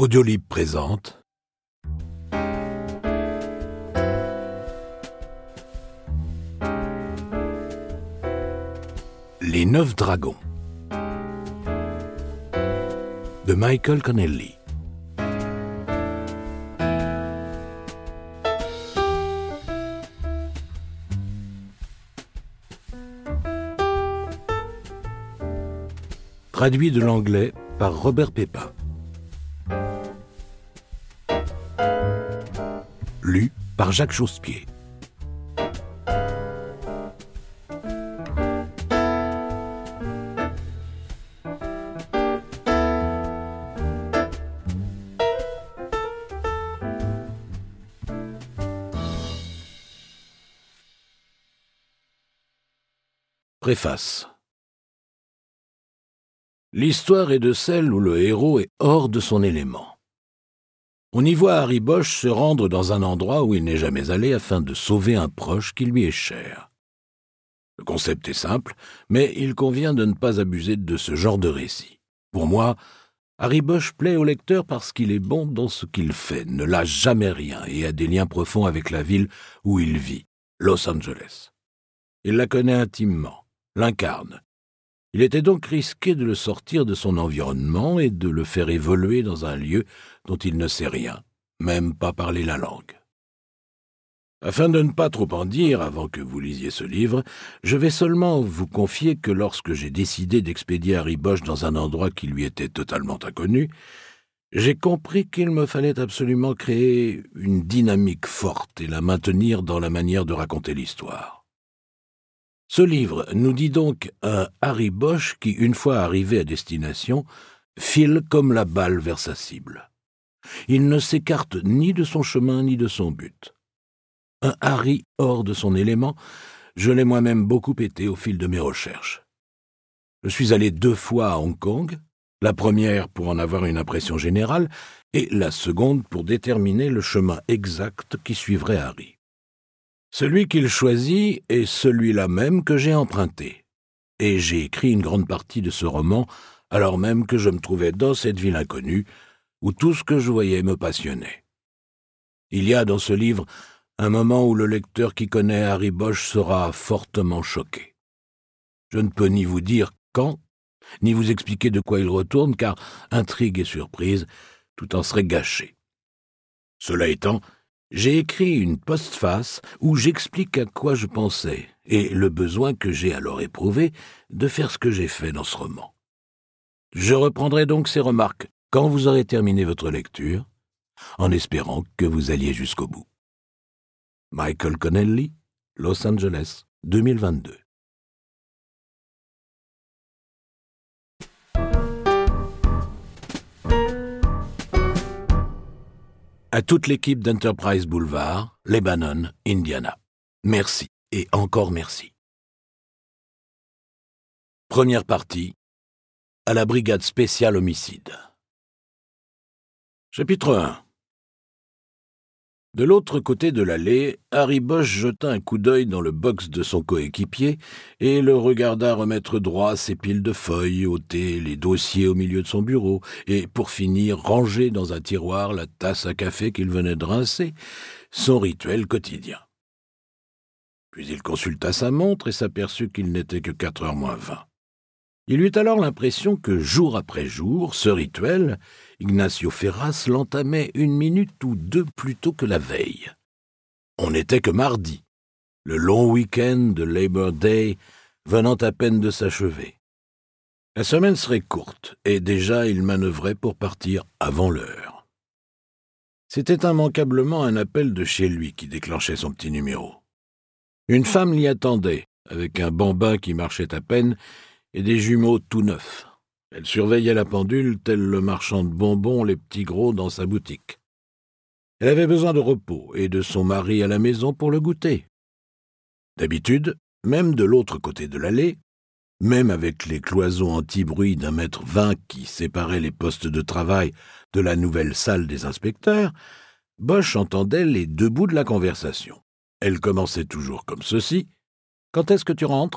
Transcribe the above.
Audiolib présente Les 9 dragons de Michael Connelly. Traduit de l'anglais par Robert Pepin. Lu par Jacques Chausse-Pied. Préface. L'histoire est de celle où le héros est hors de son élément. On y voit Harry Bosch se rendre dans un endroit où il n'est jamais allé afin de sauver un proche qui lui est cher. Le concept est simple, mais il convient de ne pas abuser de ce genre de récit. Pour moi, Harry Bosch plaît au lecteur parce qu'il est bon dans ce qu'il fait, ne lâche jamais rien et a des liens profonds avec la ville où il vit, Los Angeles. Il la connaît intimement, l'incarne. Il était donc risqué de le sortir de son environnement et de le faire évoluer dans un lieu dont il ne sait rien, même pas parler la langue. Afin de ne pas trop en dire avant que vous lisiez ce livre, je vais seulement vous confier que lorsque j'ai décidé d'expédier Harry Bosch dans un endroit qui lui était totalement inconnu, j'ai compris qu'il me fallait absolument créer une dynamique forte et la maintenir dans la manière de raconter l'histoire. Ce livre nous dit donc un Harry Bosch qui, une fois arrivé à destination, file comme la balle vers sa cible. Il ne s'écarte ni de son chemin ni de son but. Un Harry hors de son élément, je l'ai moi-même beaucoup été au fil de mes recherches. Je suis allé 2 fois à Hong Kong, la première pour en avoir une impression générale et la seconde pour déterminer le chemin exact qui suivrait Harry. Celui qu'il choisit est celui-là même que j'ai emprunté, et j'ai écrit une grande partie de ce roman alors même que je me trouvais dans cette ville inconnue où tout ce que je voyais me passionnait. Il y a dans ce livre un moment où le lecteur qui connaît Harry Bosch sera fortement choqué. Je ne peux ni vous dire quand, ni vous expliquer de quoi il retourne, car intrigue et surprise, tout en serait gâché. Cela étant, j'ai écrit une postface où j'explique à quoi je pensais et le besoin que j'ai alors éprouvé de faire ce que j'ai fait dans ce roman. Je reprendrai donc ces remarques quand vous aurez terminé votre lecture, en espérant que vous alliez jusqu'au bout. Michael Connelly, Los Angeles, 2022. À toute l'équipe d'Enterprise Boulevard, Lebanon, Indiana. Merci et encore merci. Première partie. À la brigade spéciale homicide. Chapitre 1. De l'autre côté de l'allée, Harry Bosch jeta un coup d'œil dans le box de son coéquipier et le regarda remettre droit ses piles de feuilles, ôter les dossiers au milieu de son bureau et, pour finir, ranger dans un tiroir la tasse à café qu'il venait de rincer, son rituel quotidien. Puis il consulta sa montre et s'aperçut qu'il n'était que 4h moins 20. Il eut alors l'impression que, jour après jour, ce rituel, Ignacio Ferras l'entamait 1 minute ou 2 plus tôt que la veille. On n'était que mardi, le long week-end de Labor Day venant à peine de s'achever. La semaine serait courte, et déjà il manœuvrait pour partir avant l'heure. C'était immanquablement un appel de chez lui qui déclenchait son petit numéro. Une femme l'y attendait, avec un bambin qui marchait à peine, et des jumeaux tout neufs. Elle surveillait la pendule tel le marchand de bonbons les petits gros dans sa boutique. Elle avait besoin de repos et de son mari à la maison pour le goûter. D'habitude, même de l'autre côté de l'allée, même avec les cloisons anti-bruit d'1,20 m qui séparaient les postes de travail de la nouvelle salle des inspecteurs, Bosch entendait les 2 bouts de la conversation. Elle commençait toujours comme ceci. « Quand est-ce que tu rentres ?»